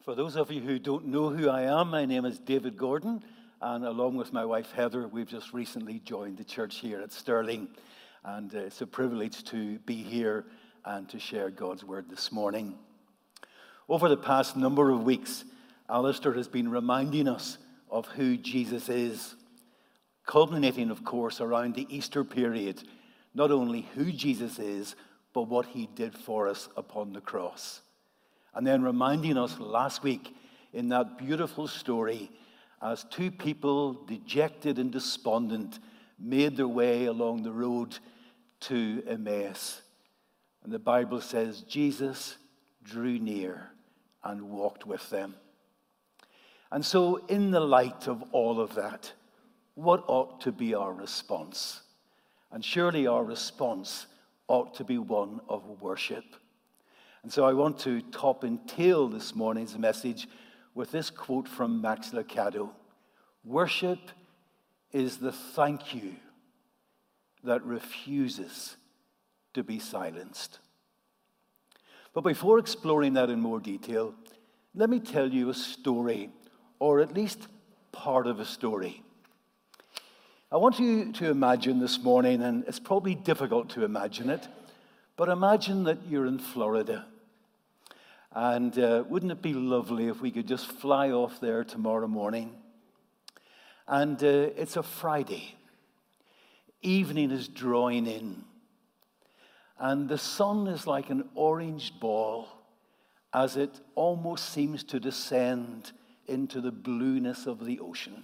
For those of you who don't know who I am, my name is David Gordon, and along with my wife Heather, we've just recently joined the church here at Stirling, and it's a privilege to be here and to share God's word this morning. Over the past number of weeks, Alistair has been reminding us of who Jesus is, culminating, of course, around the Easter period, not only who Jesus is, but what he did for us upon the cross. And then reminding us last week in that beautiful story as two people, dejected and despondent, made their way along the road to Emmaus. And the Bible says Jesus drew near and walked with them. And so in the light of all of that, what ought to be our response? And surely our response ought to be one of worship. And so I want to top and tail this morning's message with this quote from Max Lucado. Worship is the thank you that refuses to be silenced. But before exploring that in more detail, let me tell you a story, or at least part of a story. I want you to imagine this morning, and it's probably difficult to imagine it, but imagine that you're in Florida. And wouldn't it be lovely if we could just fly off there tomorrow morning? And it's a Friday. Evening is drawing in. And the sun is like an orange ball as it almost seems to descend into the blueness of the ocean.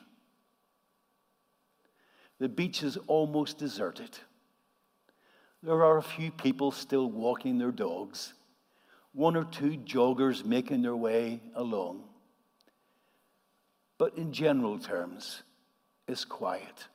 The beach is almost deserted. There are a few people still walking their dogs. One or two joggers making their way along. But in general terms, it's quiet.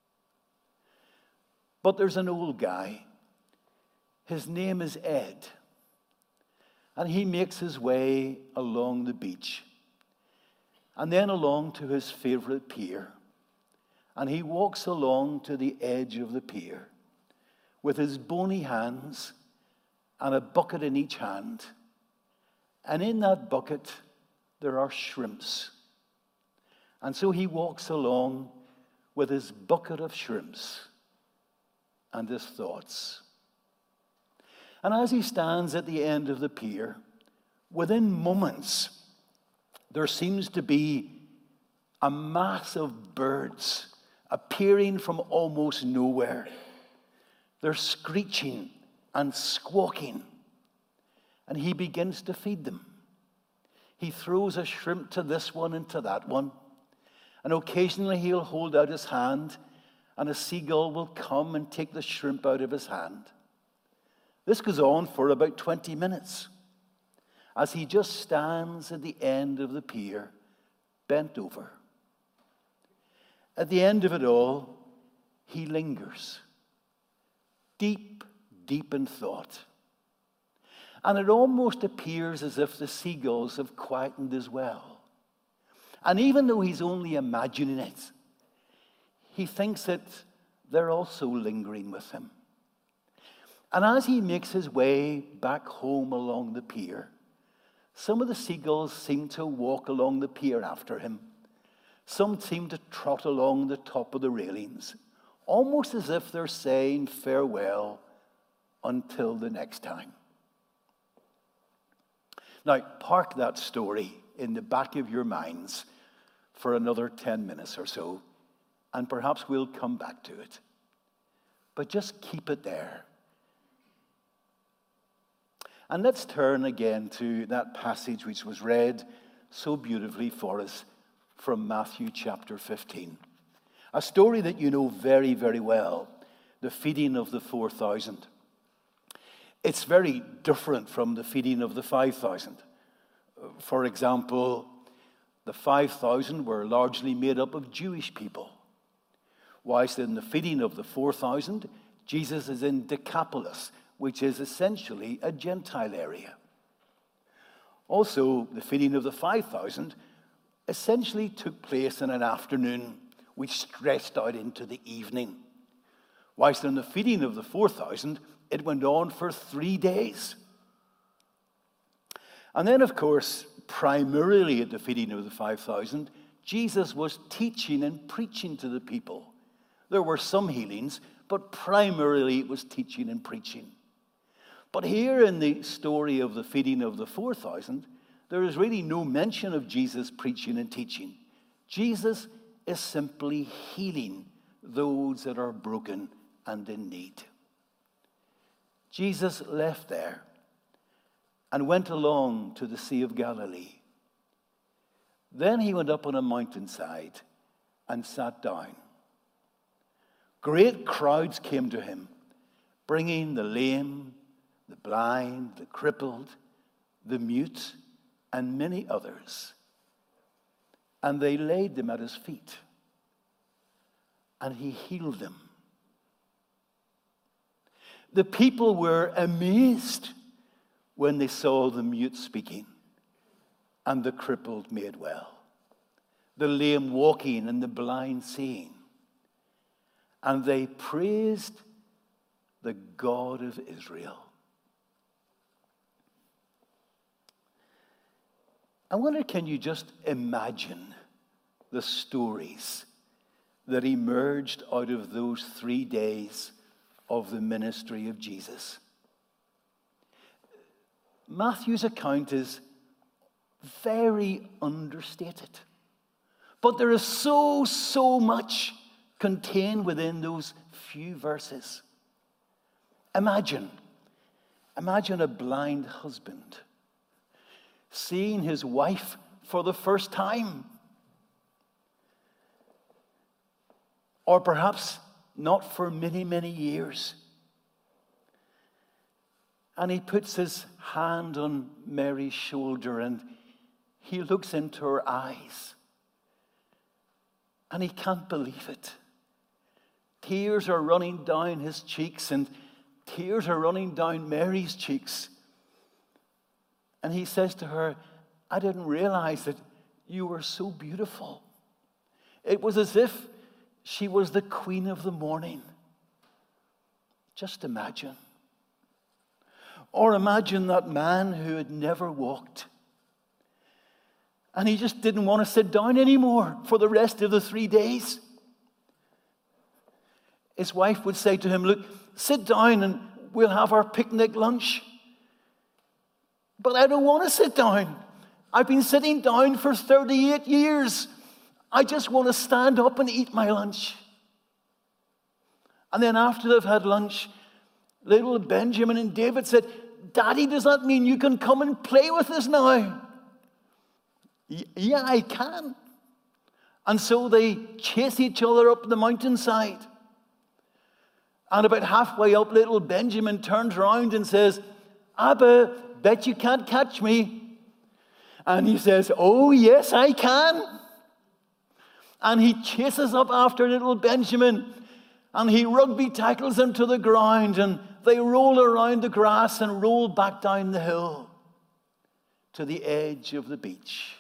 But there's an old guy. His name is Ed. And he makes his way along the beach. And then along to his favorite pier. And he walks along to the edge of the pier with his bony hands and a bucket in each hand. And in that bucket, there are shrimps. And so he walks along with his bucket of shrimps and his thoughts. And as he stands at the end of the pier, within moments, there seems to be a mass of birds appearing from almost nowhere. They're screeching and squawking, and he begins to feed them. He throws a shrimp to this one and to that one, and occasionally he'll hold out his hand, and a seagull will come and take the shrimp out of his hand. This goes on for about 20 minutes, as he just stands at the end of the pier, bent over. At the end of it all, he lingers, deep in thought. And it almost appears as if the seagulls have quietened as well. And even though he's only imagining it, he thinks that they're also lingering with him. And as he makes his way back home along the pier, some of the seagulls seem to walk along the pier after him. Some seem to trot along the top of the railings, almost as if they're saying farewell until the next time. Now, park that story in the back of your minds for another 10 minutes or so, and perhaps we'll come back to it. But just keep it there. And let's turn again to that passage which was read so beautifully for us from Matthew chapter 15. A story that you know very, very well, the feeding of the 4,000. It's very different from the feeding of the 5,000. For example, the 5,000 were largely made up of Jewish people. Whilst in the feeding of the 4,000, Jesus is in Decapolis, which is essentially a Gentile area. Also, the feeding of the 5,000 essentially took place in an afternoon which stretched out into the evening. Whilst in the feeding of the 4,000, it went on for 3 days. And then, of course, primarily at the feeding of the 5,000, Jesus was teaching and preaching to the people. There were some healings, but primarily it was teaching and preaching. But here in the story of the feeding of the 4,000, there is really no mention of Jesus preaching and teaching. Jesus is simply healing those that are broken and in need. Jesus left there and went along to the Sea of Galilee. Then he went up on a mountainside and sat down. Great crowds came to him, bringing the lame, the blind, the crippled, the mute, and many others. And they laid them at his feet, and he healed them. The people were amazed when they saw the mute speaking and the crippled made well, the lame walking and the blind seeing. And they praised the God of Israel. I wonder, can you just imagine the stories that emerged out of those 3 days of the ministry of Jesus? Matthew's account is very understated, but there is so much contained within those few verses. Imagine a blind husband seeing his wife for the first time. Or perhaps not for many years. And he puts his hand on Mary's shoulder and he looks into her eyes. And he can't believe it. Tears are running down his cheeks and tears are running down Mary's cheeks. And he says to her, I didn't realize that you were so beautiful. It was as if she was the queen of the morning. Just imagine. Or imagine that man who had never walked. And he just didn't want to sit down anymore for the rest of the 3 days. His wife would say to him, look, sit down and we'll have our picnic lunch. But I don't want to sit down. I've been sitting down for 38 years. I just want to stand up and eat my lunch. And then after they've had lunch, little Benjamin and David said, Daddy, does that mean you can come and play with us now? Yeah, I can. And so they chase each other up the mountainside. And about halfway up, little Benjamin turns around and says, Abba, bet you can't catch me. And he says, oh, yes, I can. And he chases up after little Benjamin, and he rugby tackles him to the ground, and they roll around the grass and roll back down the hill to the edge of the beach.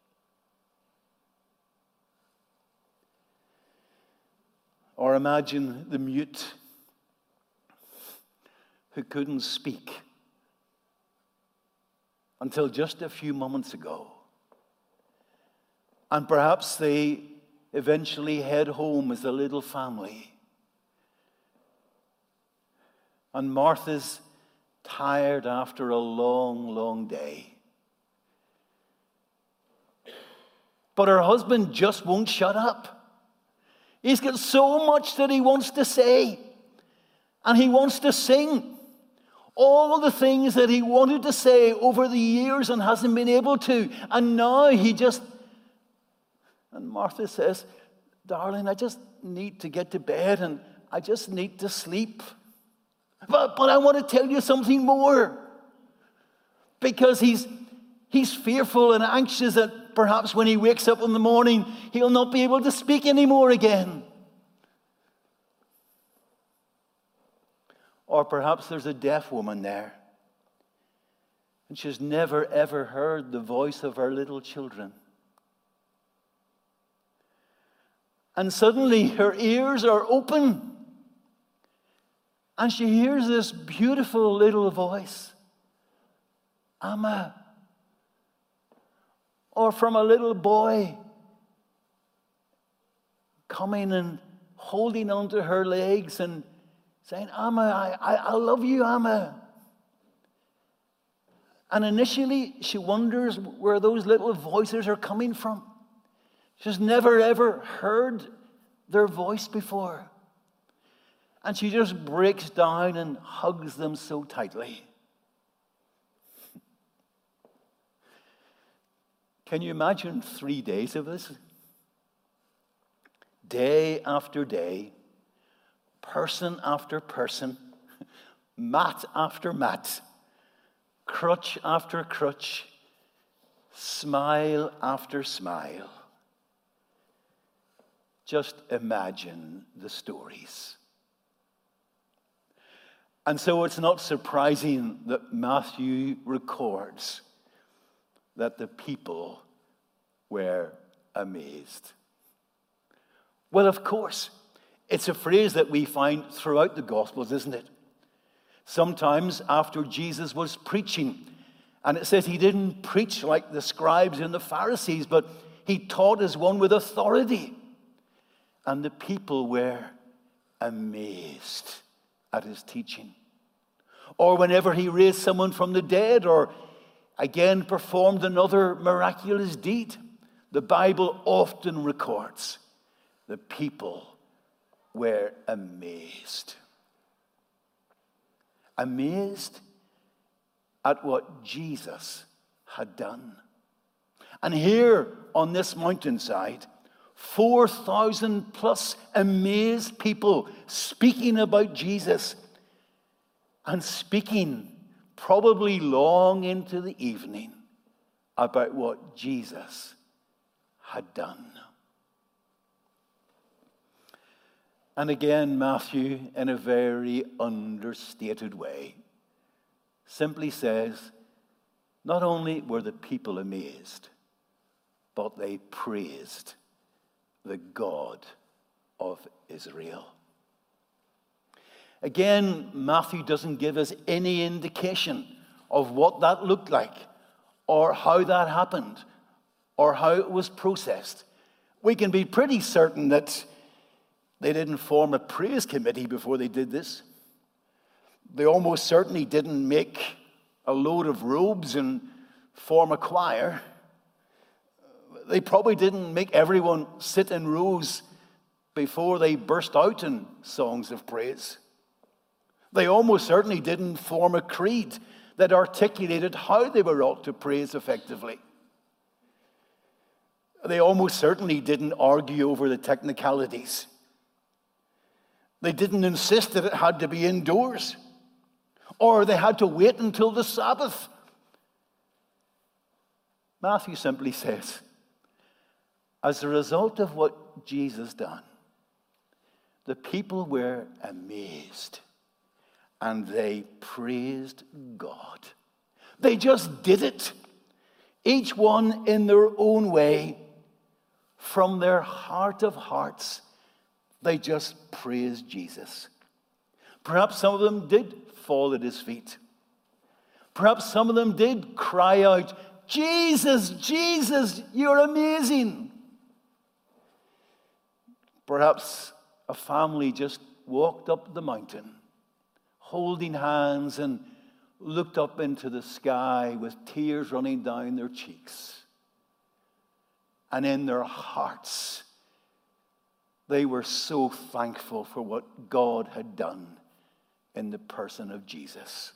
Or imagine the mute who couldn't speak until just a few moments ago. And perhaps they eventually head home as a little family. And Martha's tired after a long day. But her husband just won't shut up. He's got so much that he wants to say. And he wants to sing all the things that he wanted to say over the years and hasn't been able to. And now and Martha says, darling, I just need to get to bed and I just need to sleep. But I want to tell you something more. Because he's fearful and anxious that perhaps when he wakes up in the morning, he'll not be able to speak anymore again. Or perhaps there's a deaf woman there. And she's never ever heard the voice of her little children. And suddenly her ears are open. And she hears this beautiful little voice. Amma, or from a little boy coming and holding onto her legs and saying, Amma, I love you, Amma. And initially, she wonders where those little voices are coming from. She's never, ever heard their voice before. And she just breaks down and hugs them so tightly. Can you imagine 3 days of this? Day after day, person after person, mat after mat, crutch after crutch, smile after smile. Just imagine the stories. And so it's not surprising that Matthew records that the people were amazed. Well, of course, it's a phrase that we find throughout the Gospels, isn't it? Sometimes after Jesus was preaching, and it says he didn't preach like the scribes and the Pharisees, but he taught as one with authority. And the people were amazed at his teaching. Or whenever he raised someone from the dead, or again performed another miraculous deed, the Bible often records the people were amazed. Amazed at what Jesus had done. And here on this mountainside, 4,000 plus amazed people speaking about Jesus, and speaking probably long into the evening about what Jesus had done. And again, Matthew, in a very understated way, simply says, not only were the people amazed, but they praised the God of Israel. Again, Matthew doesn't give us any indication of what that looked like, or how that happened, or how it was processed. We can be pretty certain that they didn't form a praise committee before they did this. They almost certainly didn't make a load of robes and form a choir. They probably didn't make everyone sit in rows before they burst out in songs of praise. They almost certainly didn't form a creed that articulated how they were ought to praise effectively. They almost certainly didn't argue over the technicalities. They didn't insist that it had to be indoors, or they had to wait until the Sabbath. Matthew simply says, as a result of what Jesus done, the people were amazed and they praised God. They just did it, each one in their own way, from their heart of hearts. They just praised Jesus. Perhaps some of them did fall at his feet. Perhaps some of them did cry out, Jesus, Jesus, you're amazing. Perhaps a family just walked up the mountain, holding hands, and looked up into the sky with tears running down their cheeks. And in their hearts, they were so thankful for what God had done in the person of Jesus.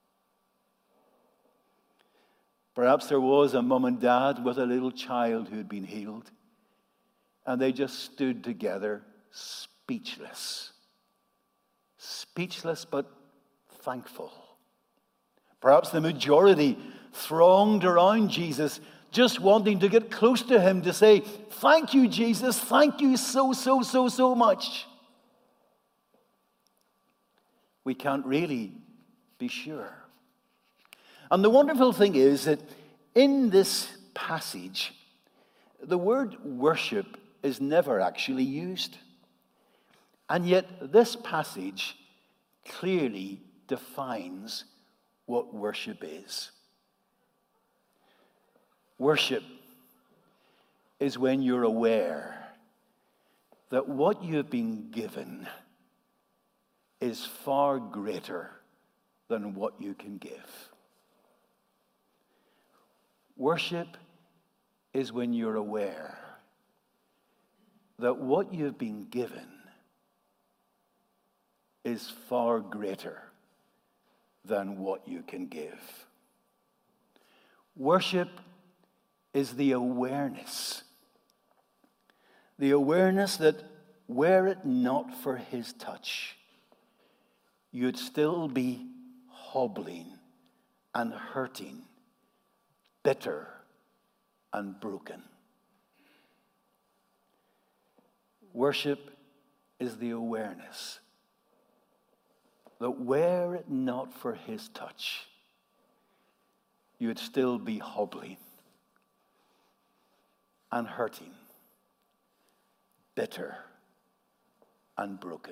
Perhaps there was a mom and dad with a little child who had been healed, and they just stood together, speechless. Speechless but thankful. Perhaps the majority thronged around Jesus, just wanting to get close to him to say, thank you, Jesus, thank you so much. We can't really be sure. And the wonderful thing is that in this passage, the word worship is never actually used. And yet this passage clearly defines what worship is. Worship is when you're aware that what you've been given is far greater than what you can give. Worship is when you're aware that what you've been given is far greater than what you can give. Worship is the awareness that were it not for his touch, you'd still be hobbling and hurting, bitter and broken. Worship is the awareness that were it not for his touch, you'd still be hobbling and hurting, bitter and broken.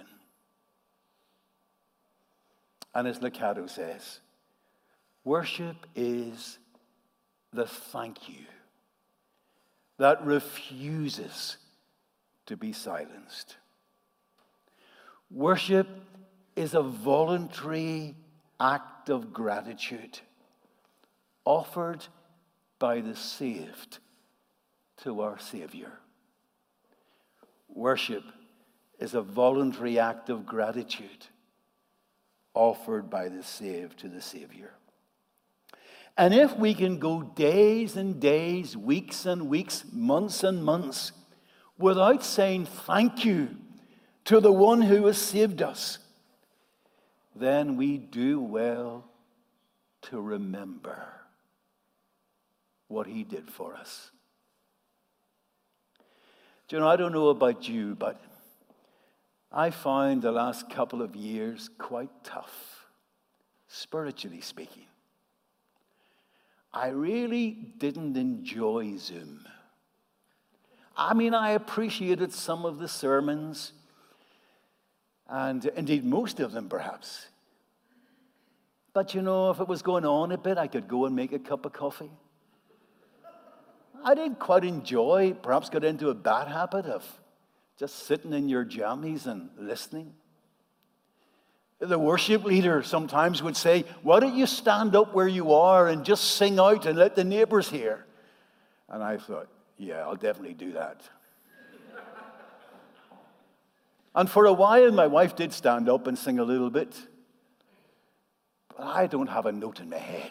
And as Lucado says, worship is the thank you that refuses to be silenced. Worship is a voluntary act of gratitude offered by the saved to our Savior. Worship is a voluntary act of gratitude offered by the saved to the Savior. And if we can go days and days, weeks and weeks, months and months, without saying thank you to the one who has saved us, then we do well to remember what he did for us. Do you know, I don't know about you, but I find the last couple of years quite tough, spiritually speaking. I really didn't enjoy Zoom. I mean, I appreciated some of the sermons, and indeed most of them perhaps. But you know, if it was going on a bit, I could go and make a cup of coffee. I didn't quite enjoy, perhaps got into a bad habit of just sitting in your jammies and listening. The worship leader sometimes would say, why don't you stand up where you are and just sing out and let the neighbors hear? And I thought, yeah, I'll definitely do that. And for a while, my wife did stand up and sing a little bit. But I don't have a note in my head.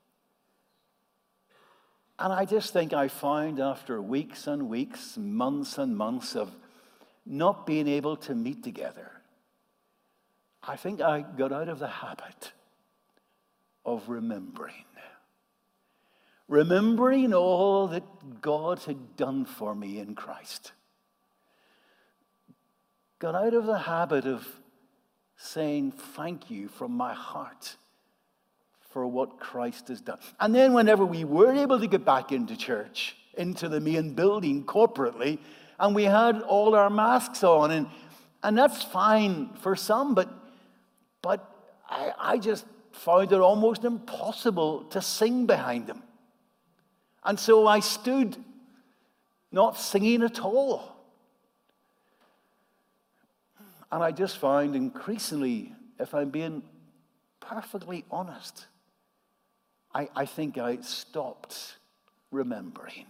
And I just think I found after weeks and weeks, months and months of not being able to meet together, I think I got out of the habit of remembering all that God had done for me in Christ. Got out of the habit of saying thank you from my heart for what Christ has done. And then whenever we were able to get back into church, into the main building corporately, and we had all our masks on, and that's fine for some, but I just found it almost impossible to sing behind them. And so I stood not singing at all. And I just found increasingly, if I'm being perfectly honest, I think I stopped remembering.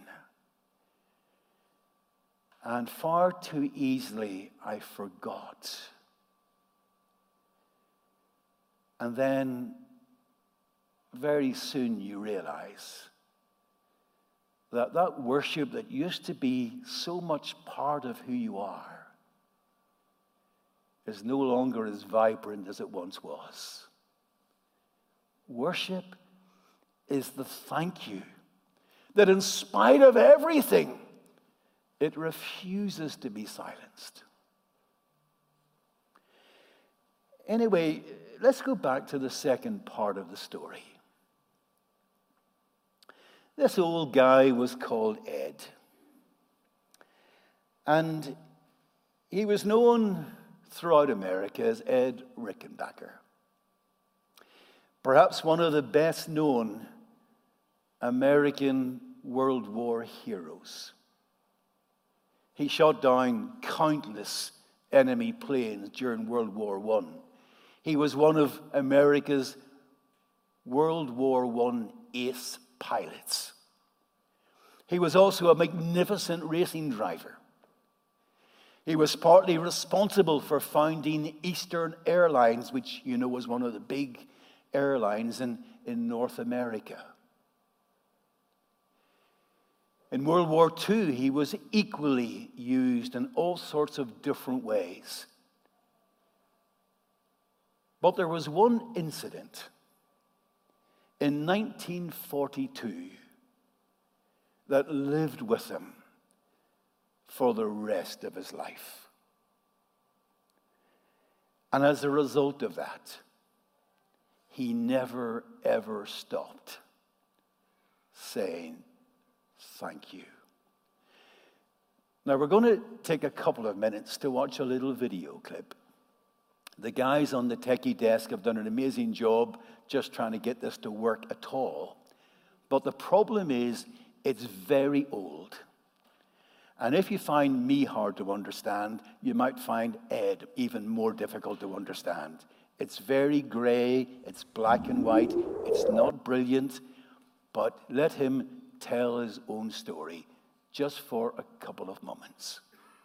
And far too easily I forgot. And then very soon you realize that worship that used to be so much part of who you are is no longer as vibrant as it once was. Worship is the thank you that in spite of everything, it refuses to be silenced. Anyway, let's go back to the second part of the story. This old guy was called Ed. And he was known throughout America as Ed Rickenbacker. Perhaps one of the best known American World War heroes. He shot down countless enemy planes during World War I. He was one of America's World War I ace pilots. He was also a magnificent racing driver. He was partly responsible for founding Eastern Airlines, which you know was one of the big airlines in North America. In World War II, he was equally used in all sorts of different ways. But there was one incident in 1942 that lived with him for the rest of his life. And as a result of that, he never, ever stopped saying, "Thank you." Now, we're going to take a couple of minutes to watch a little video clip. The guys on the techie desk have done an amazing job just trying to get this to work at all. But the problem is, it's very old. And if you find me hard to understand, you might find Ed even more difficult to understand. It's very gray, it's black and white, it's not brilliant, but let him tell his own story just for a couple of moments.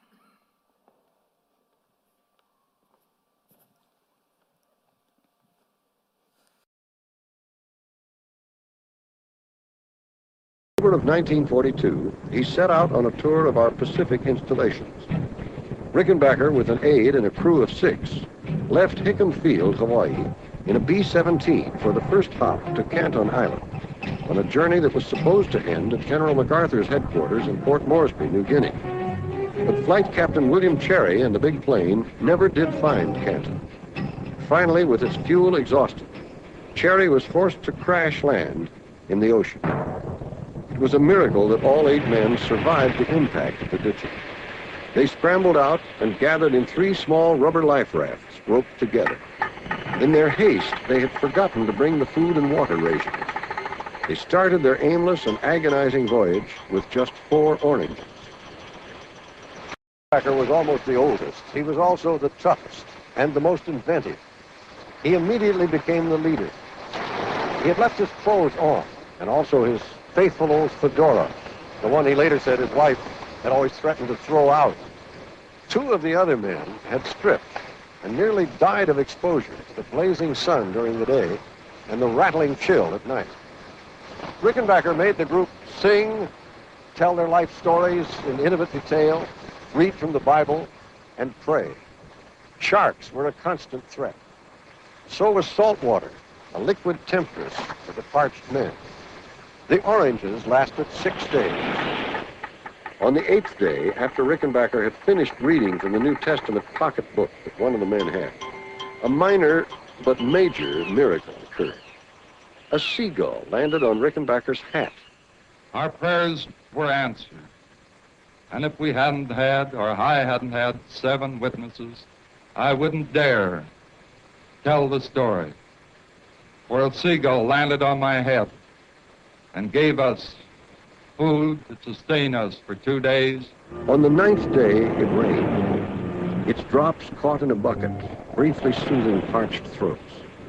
In October of 1942, he set out on a tour of our Pacific installations. Rickenbacker, with an aide and a crew of 6, left Hickam Field, Hawaii, in a B-17 for the first hop to Canton Island, on a journey that was supposed to end at General MacArthur's headquarters in Port Moresby, New Guinea. But Flight Captain William Cherry and the big plane never did find Canton. Finally, with its fuel exhausted, Cherry was forced to crash land in the ocean. It was a miracle that all 8 men survived the impact of the ditching. They scrambled out and gathered in 3 small rubber life rafts roped together. In their haste, they had forgotten to bring the food and water rations. They started their aimless and agonizing voyage with just 4 oranges. Rickenbacker was almost the oldest. He was also the toughest and the most inventive. He immediately became the leader. He had left his clothes on, and also his faithful old fedora, the one he later said his wife had always threatened to throw out. 2 of the other men had stripped and nearly died of exposure to the blazing sun during the day and the rattling chill at night. Rickenbacker made the group sing, tell their life stories in intimate detail, read from the Bible, and pray. Sharks were a constant threat. So was salt water, a liquid temptress for the parched men. The oranges lasted 6 days. On the 8th day, after Rickenbacker had finished reading from the New Testament pocketbook that one of the men had, a minor but major miracle occurred. A seagull landed on Rickenbacker's hat. Our prayers were answered. And if we hadn't had, or I hadn't had 7 witnesses, I wouldn't dare tell the story. For a seagull landed on my head and gave us food to sustain us for 2 days. On the 9th day, it rained. Its drops caught in a bucket, briefly soothing parched throats.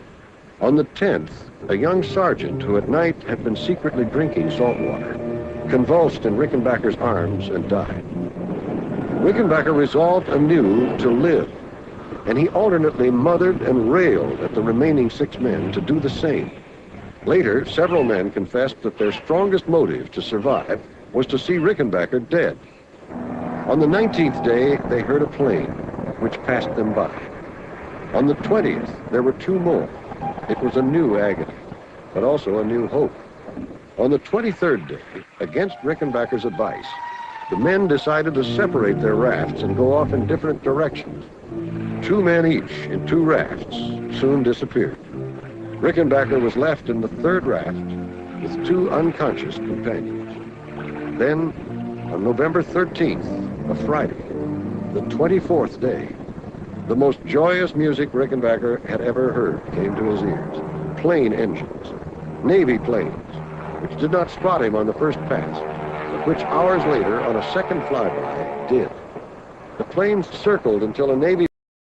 On the 10th, a young sergeant who at night had been secretly drinking salt water convulsed in Rickenbacker's arms and died. Rickenbacker resolved anew to live, and he alternately mothered and railed at the remaining 6 men to do the same. Later, several men confessed that their strongest motive to survive was to see Rickenbacker dead. On the 19th day, they heard a plane, which passed them by. On the 20th, there were 2 more. It was a new agony, but also a new hope. On the 23rd day, against Rickenbacker's advice, the men decided to separate their rafts and go off in different directions. 2 men each in 2 rafts soon disappeared. Rickenbacker was left in the 3rd raft with 2 unconscious companions. Then, on November 13th, a Friday, the 24th day, the most joyous music Rickenbacker had ever heard came to his ears. Plane engines, Navy planes, which did not spot him on the first pass, but which hours later, on a second flyby, did. The planes circled until a Navy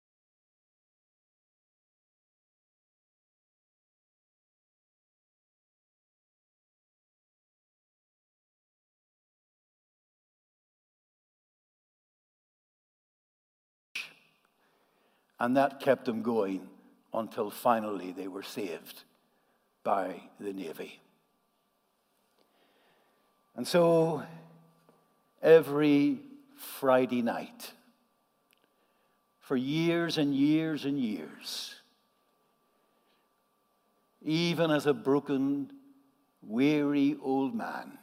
and that kept them going until finally they were saved by the Navy. And so every Friday night, for years and years and years, even as a broken, weary old man,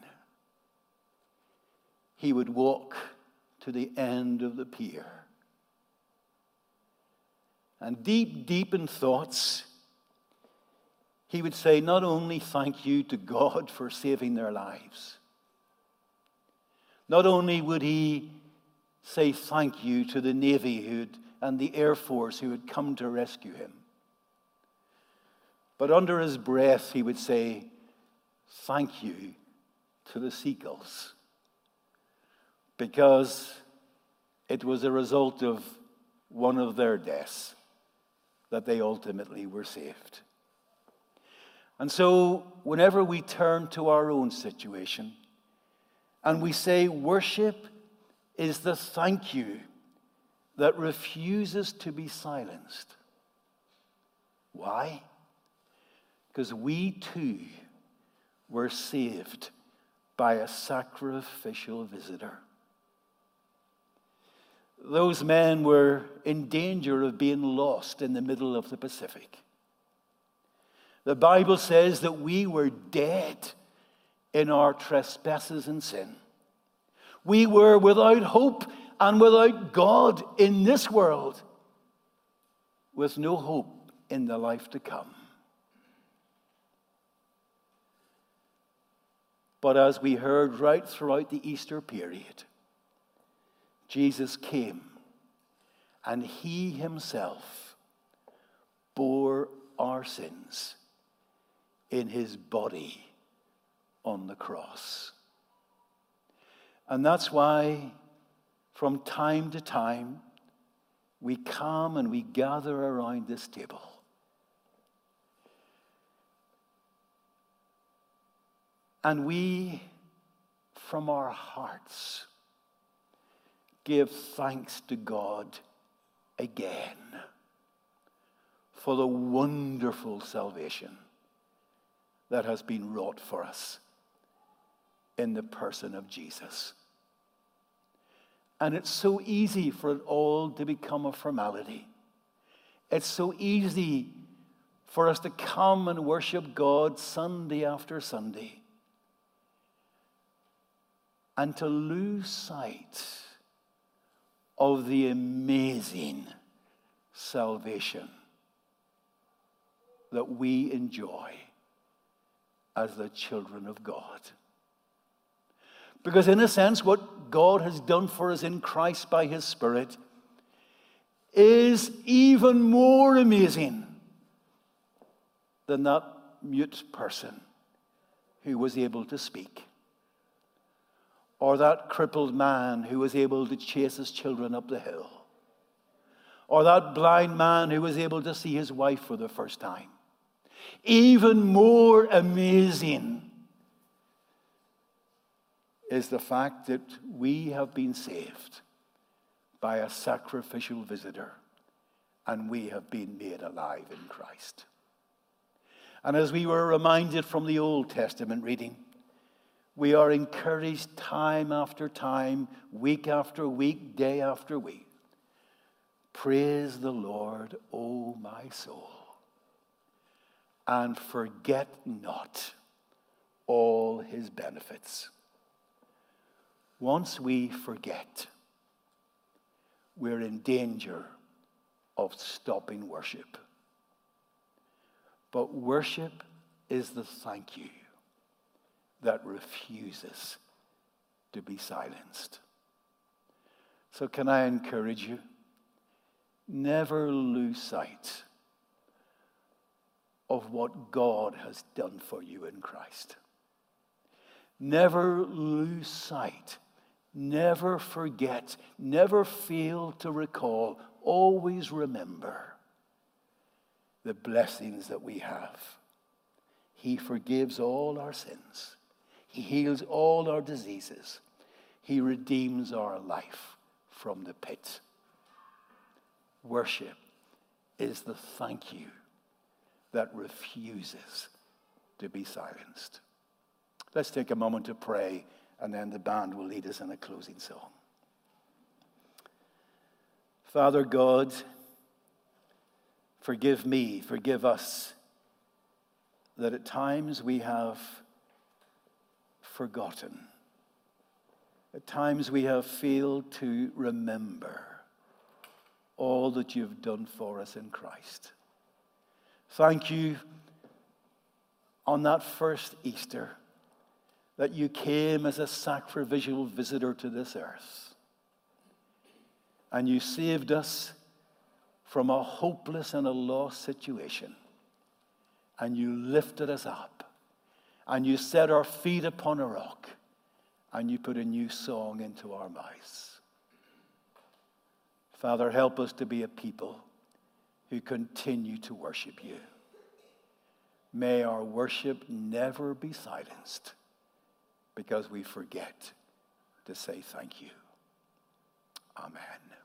he would walk to the end of the pier. And deep, deep in thoughts, he would say not only thank you to God for saving their lives, not only would he say thank you to the Navy and the Air Force who had come to rescue him, but under his breath he would say thank you to the seagulls, because it was a result of one of their deaths that they ultimately were saved. And so whenever we turn to our own situation and we say worship is the thank you that refuses to be silenced. Why? Because we too were saved by a sacrificial visitor. Those men were in danger of being lost in the middle of the Pacific. The Bible says that we were dead in our trespasses and sin. We were without hope and without God in this world, with no hope in the life to come. But as we heard right throughout the Easter period, Jesus came and he himself bore our sins in his body on the cross. And that's why from time to time we come and we gather around this table. And we, from our hearts, give thanks to God again for the wonderful salvation that has been wrought for us in the person of Jesus. And it's so easy for it all to become a formality. It's so easy for us to come and worship God Sunday after Sunday and to lose sight of the amazing salvation that we enjoy as the children of God. Because in a sense, what God has done for us in Christ by his Spirit is even more amazing than that mute person who was able to speak, or that crippled man who was able to chase his children up the hill, or that blind man who was able to see his wife for the first time. Even more amazing is the fact that we have been saved by a sacrificial visitor, and we have been made alive in Christ. And as we were reminded from the Old Testament reading, we are encouraged time after time, week after week, day after week. Praise the Lord, O my soul, and forget not all his benefits. Once we forget, we're in danger of stopping worship. But worship is the thank you that refuses to be silenced. So can I encourage you? Never lose sight of what God has done for you in Christ. never lose sight, never forget, never fail to recall, always remember the blessings that we have. He forgives all our sins. He heals all our diseases. He redeems our life from the pit. Worship is the thank you that refuses to be silenced. Let's take a moment to pray, and then the band will lead us in a closing song. Father God, forgive me, forgive us, that at times we have forgotten. At times we have failed to remember all that you've done for us in Christ. Thank you on that first Easter that you came as a sacrificial visitor to this earth. And you saved us from a hopeless and a lost situation. And you lifted us up. And you set our feet upon a rock. And you put a new song into our mouths. Father, help us to be a people who continue to worship you. May our worship never be silenced because we forget to say thank you. Amen.